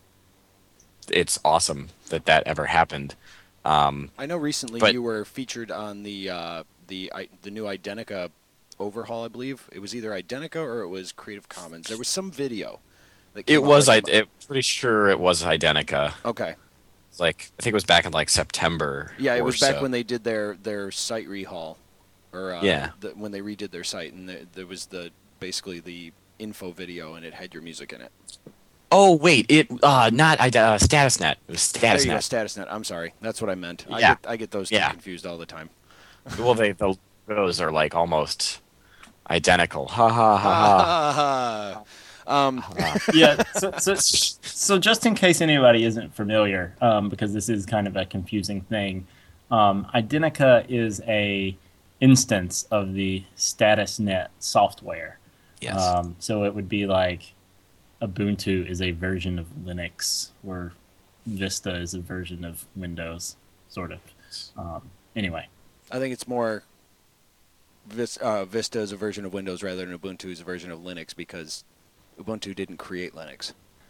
it's awesome that that ever happened. Um, I know recently but- you were featured on the uh, the I, the new Identica overhaul, I believe. It was either Identica or it was Creative Commons. There was some video. That came it out was I like- it, pretty sure it was Identica. Okay. It's like I think it was back in like September. Yeah, it or was back so. when they did their, their site rehaul, or uh, Yeah. the, when they redid their site, and the, there was the basically the info video, and it had your music in it. Oh wait, it uh not I uh, StatusNet. It was There you go, StatusNet. StatusNet. I'm sorry, that's what I meant. I Yeah. get I get those two Yeah. confused all the time. Well, they the those are like almost identical. Ha ha ha ha. um, Yeah. So, so, so just in case anybody isn't familiar, um, because this is kind of a confusing thing, um, Identica is a instance of the StatusNet software. Yes. Um, so it would be like Ubuntu is a version of Linux, or Vista is a version of Windows, sort of. Um, anyway. I think it's more Vis, uh, Vista is a version of Windows rather than Ubuntu is a version of Linux, because Ubuntu didn't create Linux.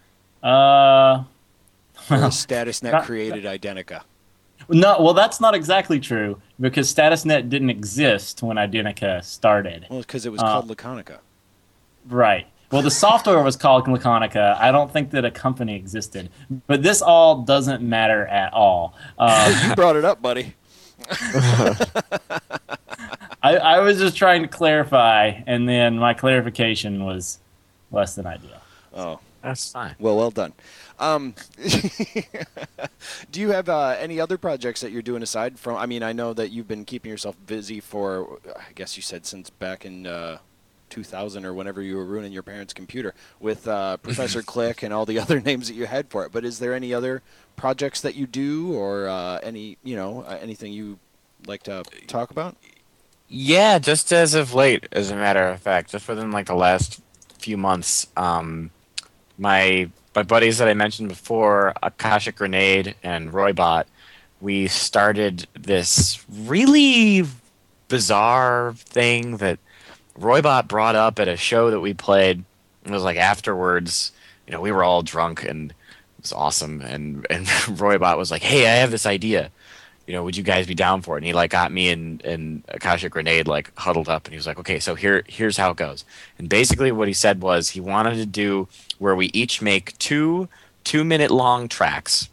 Uh, Whereas StatusNet Not- created Identica. no, well, that's not exactly true, because StatusNet didn't exist when Identica started. Well, because it was Uh, called Laconica. Right. Well, the software was called Laconica. I don't think that a company existed. But this all doesn't matter at all. Um, You brought it up, buddy. I, I was just trying to clarify, and then my clarification was less than ideal. Oh, That's fine. well, well done. Um, do you have uh, any other projects that you're doing aside from? I mean, I know that you've been keeping yourself busy for, I guess you said since back in uh, two thousand or whenever you were ruining your parents' computer with uh, Professor Click and all the other names that you had for it. But is there any other projects that you do, or uh, any, you know, uh, anything you like to talk about? Yeah, just as of late, as a matter of fact, just within like the last few months, um, my my buddies that I mentioned before, Akashic Grenade and Roybot, we started this really bizarre thing that Roybot brought up at a show that we played. It was like afterwards, you know, we were all drunk and it was awesome. And and Roybot was like, "Hey, I have this idea. You know, would you guys be down for it?" And he like got me and, and Akashic Grenade like huddled up, and he was like, "Okay, so here here's how it goes." And basically what he said was he wanted to do where we each make two two minute long tracks,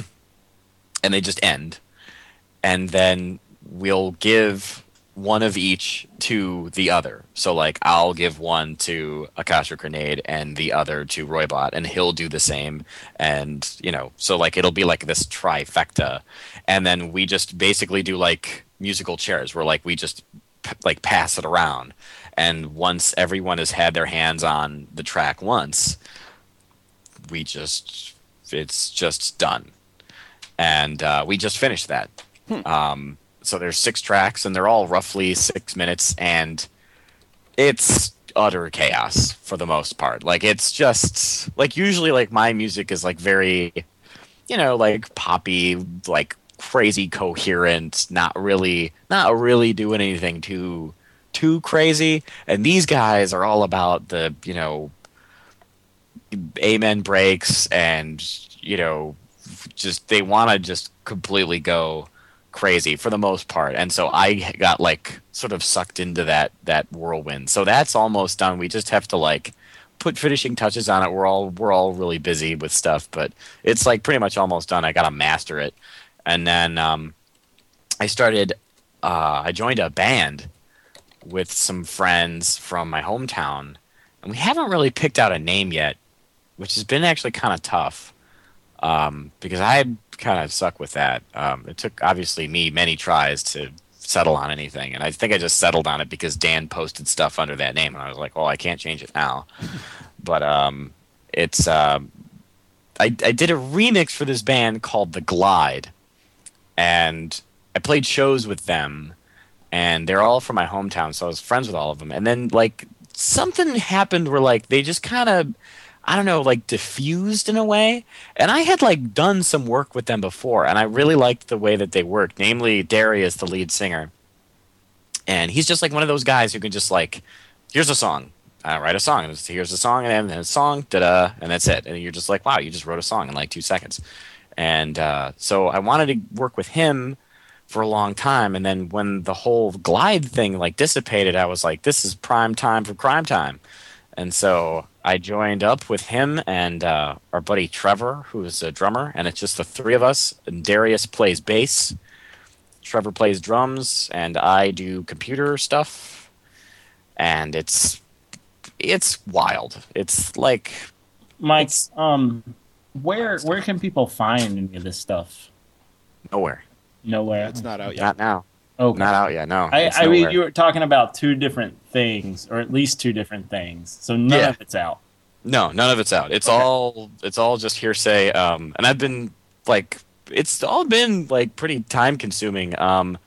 and they just end, and then we'll give one of each to the other. So like I'll give one to Akashic Grenade and the other to Roybot, and he'll do the same. And you know, so like it'll be like this trifecta, and then we just basically do like musical chairs where like we just p- like pass it around, and once everyone has had their hands on the track once, we just it's just done. And uh, we just finished that. Hmm. Um, So there's six tracks, and they're all roughly six minutes, and it's utter chaos for the most part. Like, it's just, like, usually, like, my music is, like, very, you know, like, poppy, like, crazy coherent, not really, not really doing anything too, too crazy. And these guys are all about the, you know, amen breaks and, you know, just, they want to just completely go crazy for the most part, and so I got like sort of sucked into that that whirlwind. So that's almost done. We just have to like put finishing touches on it. We're all we're all really busy with stuff, but it's like pretty much almost done. I gotta master it, and then um, I started. Uh, I joined a band with some friends from my hometown, and we haven't really picked out a name yet, which has been actually kind of tough um, because I kind of suck with that. Um, it took obviously me many tries to settle on anything, and I think I just settled on it because Dan posted stuff under that name, and I was like, "Well, I can't change it now." But um, it's um, I, I did a remix for this band called The Glide, and I played shows with them, and they're all from my hometown, so I was friends with all of them. And then like something happened where like they just kind of, I don't know, like diffused in a way. And I had like done some work with them before, and I really liked the way that they worked, namely Darius, the lead singer. And he's just like one of those guys who can just like, here's a song, I write a song, and here's a song, and then a song, da-da, and that's it. And you're just like, wow, you just wrote a song in like two seconds. And uh, so I wanted to work with him for a long time. And then when the whole Glide thing like dissipated, I was like, this is prime time for crime time. And so I joined up with him and uh, our buddy Trevor, who is a drummer, and it's just the three of us. And Darius plays bass, Trevor plays drums, and I do computer stuff. And it's it's wild. It's like Mike, it's um, where where can people find any of this stuff? nowhere. Nowhere. It's not out yet. Not now. Okay. Not out yet. No. I, it's I mean, nowhere. you were talking about two different things, or at least two different things. So none Yeah. of it's out. No, none of it's out. It's Okay. all it's all just hearsay. Um, and I've been like, it's all been like pretty time consuming. Um,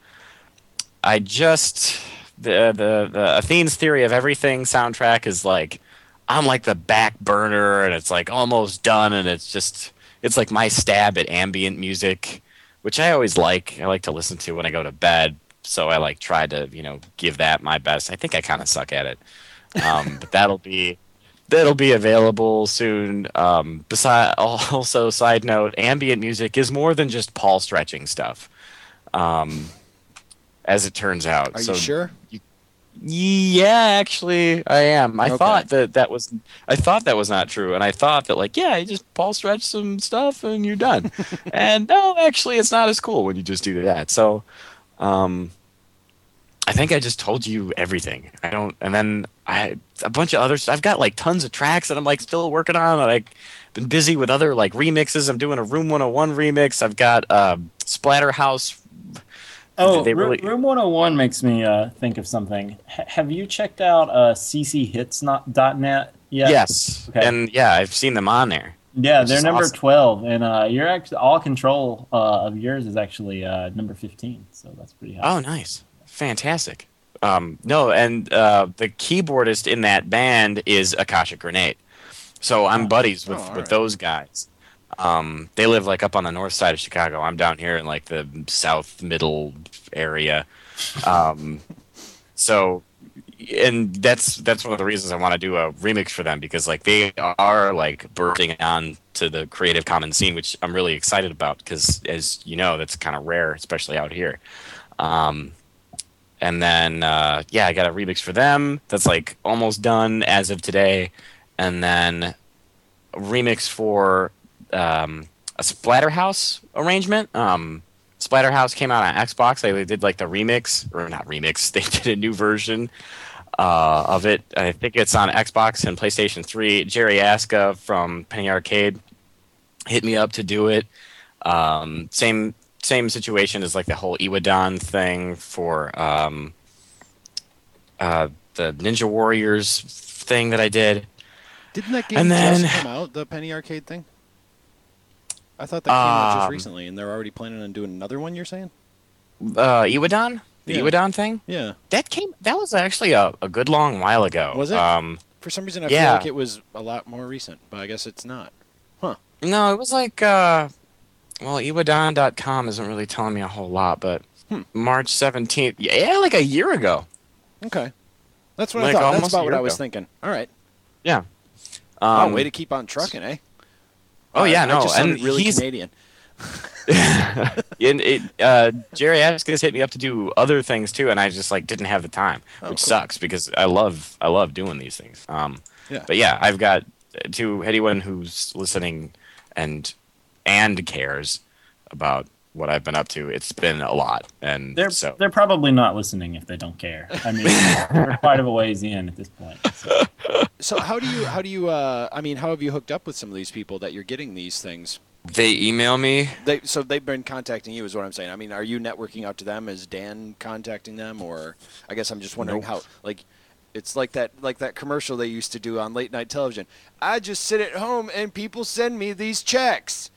I just the the the Athene's Theory of Everything soundtrack is like, I'm like the back burner, and it's like almost done, and it's just it's like my stab at ambient music, which I always like. I like to listen to when I go to bed. So I like try to you know give that my best. I think I kind of suck at it, um, but that'll be. That'll be available soon. Um, beside, also, side note, ambient music is more than just Paul stretching stuff, um, as it turns out. Are so, you sure? Yeah, actually, I am. I Okay. thought that that was. I thought that was not true, and I thought that like, yeah, you just Paul stretch some stuff and you're done. And no, actually, it's not as cool when you just do that. So, um, I think I just told you everything. I don't, and then I a bunch of others. I've got like tons of tracks that I'm like still working on. Like been busy with other like remixes. I'm doing a Room one oh one remix. I've got uh, Splatterhouse. Oh, they really... Room one oh one makes me uh, think of something. H- have you checked out uh, c c hits dot net yet? Yes, okay. And yeah, I've seen them on there. Yeah, they're number awesome. twelve, and uh, you're actually all control uh, of yours is actually uh, number fifteen. So that's pretty high. Oh, nice. Fantastic. Um, no, and uh, the keyboardist in that band is Akashic Grenade. So I'm buddies with, oh, with right. those guys. Um, they live like up on the north side of Chicago. I'm down here in like the south middle area. Um, so, and that's that's one of the reasons I want to do a remix for them, because like they are like bursting on to the Creative Commons scene, which I'm really excited about because, as you know, that's kind of rare, especially out here. Um, And then, uh, yeah, I got a remix for them that's like almost done as of today. And then a remix for um, a Splatterhouse arrangement. Um, Splatterhouse came out on Xbox. They did like the remix, or not remix, they did a new version uh, of it. I think it's on Xbox and PlayStation three. Jerry Aska from Penny Arcade hit me up to do it. Um, same... Same situation as like the whole Iwadon thing for um, uh, the Ninja Warriors thing that I did. Didn't that game then, just come out, the Penny Arcade thing? I thought that came um, out just recently, and they're already planning on doing another one, you're saying? Uh, Iwadon? The yeah. Iwadon thing? Yeah. That came. That was actually a, a good long while ago. Was it? Um, For some reason, I yeah. feel like it was a lot more recent, but I guess it's not. Huh. No, it was like... Uh, Well, Iwadon dot com isn't really telling me a whole lot, but hmm. March seventeenth, yeah, like a year ago. Okay. That's what like I thought. That's about what I was ago. thinking. All right. Yeah. Um, oh, way to keep on trucking, eh? Oh, yeah, I, no. I just sounded and really he's, Canadian. and it, uh, Jerry Askis hit me up to do other things, too, and I just like didn't have the time, oh, which cool. sucks because I love I love doing these things. Um, yeah. But, yeah, I've got, to anyone who's listening and and cares about what I've been up to, it's been a lot, and they're so they're probably not listening if they don't care. I mean, we're quite of a ways in at this point. So, so how do you how do you uh, I mean, how have you hooked up with some of these people that you're getting these things? They email me. They so they've been contacting you, is what I'm saying. I mean, are you networking out to them? Is Dan contacting them, or I guess I'm just wondering nope. how like. It's like that like that commercial they used to do on late night television. I just sit at home and people send me these checks.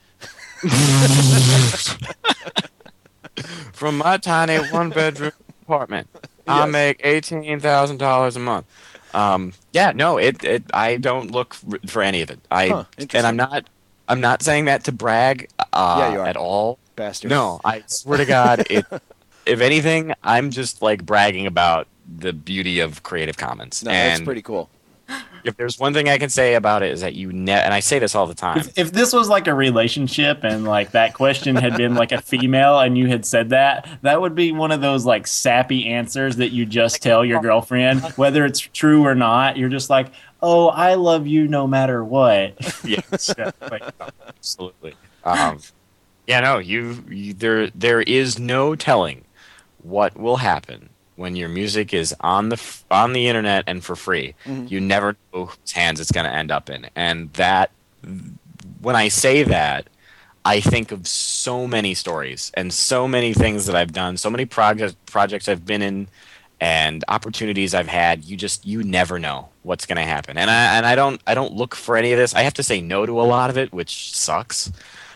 From my tiny one bedroom apartment, yes. I make eighteen thousand dollars a month. Um, yeah, no, it, it. I don't look for any of it. I huh, and I'm not. I'm not saying that to brag uh, yeah, you are. at all. Bastard. No, I swear to God, it. If anything, I'm just like bragging about the beauty of Creative Commons. No, and that's pretty cool. If there's one thing I can say about it is that you ne- and I say this all the time. If, if this was like a relationship and like that question had been like a female and you had said that, that would be one of those like sappy answers that you just tell your girlfriend, whether it's true or not. You're just like, oh, I love you no matter what. Yes, yeah, like, absolutely. Um, yeah, no, you, you there. There is no telling what will happen when your music is on the on the internet and for free. Mm-hmm. You never know whose hands it's going to end up in. And that, when I say that, I think of so many stories and so many things that I've done, so many projects projects I've been in, and opportunities I've had. You just you never know what's going to happen. And I and I don't I don't look for any of this. I have to say no to a lot of it, which sucks.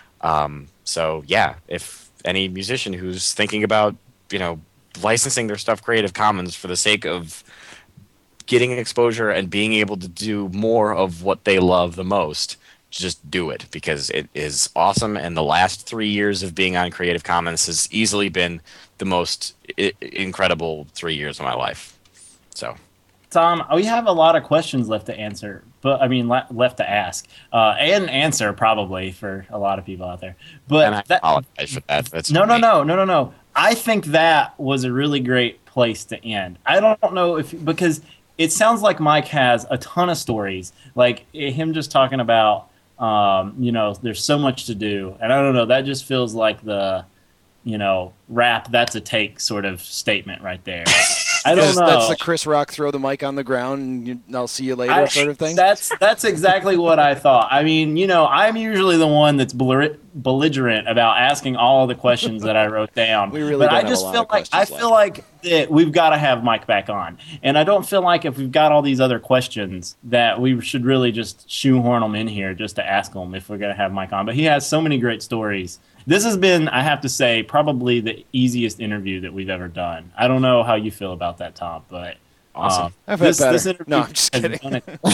Um, so yeah, if any musician who's thinking about, you know, licensing their stuff Creative Commons for the sake of getting exposure and being able to do more of what they love the most, just do it, because it is awesome. And the last three years of being on Creative Commons has easily been the most I- incredible three years of my life. So, Tom, we have a lot of questions left to answer, but I mean, le- left to ask uh, and answer probably for a lot of people out there. But and I that, apologize for that. That's no, no, no, no, no, no. I think that was a really great place to end. I don't know if because it sounds like Mike has a ton of stories, like him just talking about, um, you know, there's so much to do, and I don't know. That just feels like the, you know, rap. That's a take sort of statement right there. I don't That's- know. That's the Chris Rock throw the mic on the ground and you, I'll see you later I- sort of thing. That's that's exactly what I thought. I mean, you know, I'm usually the one that's belliger- belligerent about asking all the questions that I wrote down. We really but don't I have just a lot feel of like I questions feel left. like that we've got to have Mike back on, and I don't feel like if we've got all these other questions that we should really just shoehorn them in here just to ask them if we're gonna have Mike on. But he has so many great stories. This has been, I have to say, probably the easiest interview that we've ever done. I don't know how you feel about that, Tom, but Awesome. um, I've had this, better. this interview No, I'm just has kidding. done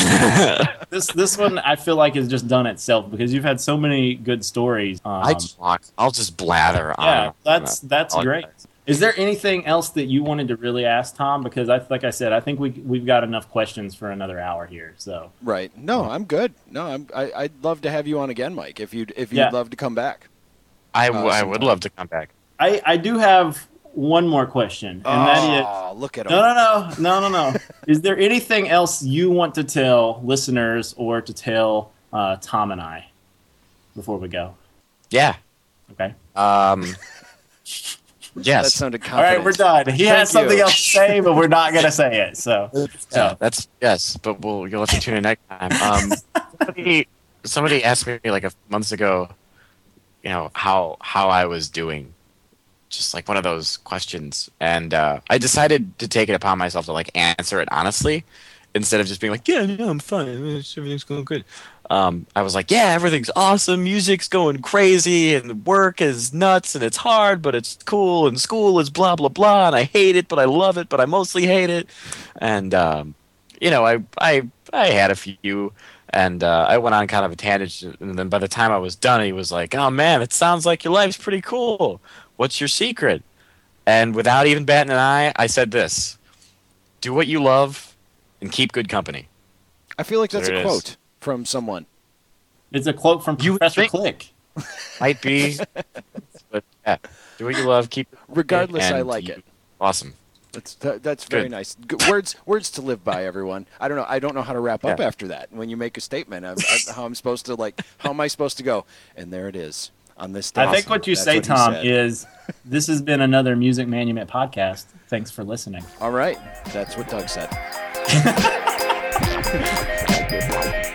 it. this this one I feel like has just done itself because you've had so many good stories. Um, I talk. I'll just blather on. yeah, that's that's I'll- great. Is there anything else that you wanted to really ask Tom? Because I, like I said, I think we we've got enough questions for another hour here. So Right. No, I'm good. No, I'm, I, I'd love to have you on again, Mike, if you'd, if you'd Yeah. love to come back. I, w- Uh, I would sometime. love to come back. I I do have one more question, and that is. Oh, look at him. No, no, no, no, no, no. Is there anything else you want to tell listeners or to tell uh, Tom and I before we go? Yeah. Okay. Um. That yes. sounded All confident. right, we're done. He Thank has something you. else to say, but we're not going to say it. So, Yeah, so. that's yes, but we'll you'll have to tune in next time. Um, somebody somebody asked me like a months ago, you know how how I was doing, just like one of those questions, and uh, I decided to take it upon myself to like answer it honestly, instead of just being like, yeah, yeah, I'm fine, everything's going good. Um, I was like, yeah, everything's awesome, music's going crazy, and work is nuts, and it's hard, but it's cool, and school is blah blah blah, and I hate it, but I love it, but I mostly hate it, and um, you know, I I I had a few, and uh, I went on kind of a tangent, and then by the time I was done, he was like, oh man, it sounds like your life's pretty cool. What's your secret? And without even batting an eye, I said this: do what you love, and keep good company. I feel like that's There a it is. quote from someone. It's a quote from You Professor think- Click. Might be, but yeah, do what you love, keep. Regardless, I and like you- it. Awesome. That's that, that's very Good. nice. Good. Words words to live by, everyone. I don't know. I don't know how to wrap up Yeah. after that. When you make a statement, I'm, I, how I'm supposed to like. How am I supposed to go? And there it is on this day. I think what you That's say, what he Tom, said. is this has been another Music Manument podcast. Thanks for listening. All right. That's what Doug said.